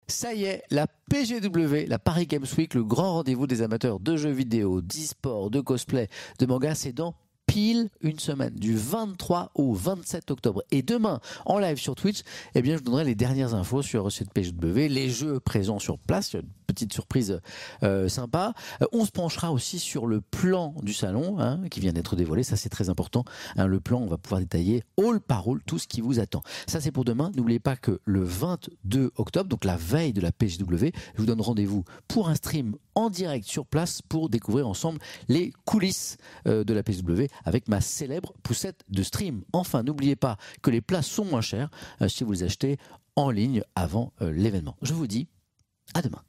Ça y est, la PGW, la Paris Games Week, le grand rendez-vous des amateurs de jeux vidéo, d'e-sport, de cosplay, de manga, c'est dans pile une semaine, du 23 au 27 octobre. Et demain, en live sur Twitch, eh bien, je donnerai les dernières infos sur cette PGW, les jeux présents sur place, une petite surprise sympa. On se penchera aussi sur le plan du salon, qui vient d'être dévoilé, ça c'est très important. Le plan, on va pouvoir détailler hall par hall tout ce qui vous attend. Ça c'est pour demain. N'oubliez pas que le 22 octobre, donc la veille de la PGW, je vous donne rendez-vous pour un stream en direct sur place pour découvrir ensemble les coulisses de la PGW avec ma célèbre poussette de stream. Enfin, n'oubliez pas que les places sont moins chères si vous les achetez en ligne avant l'événement. Je vous dis à demain.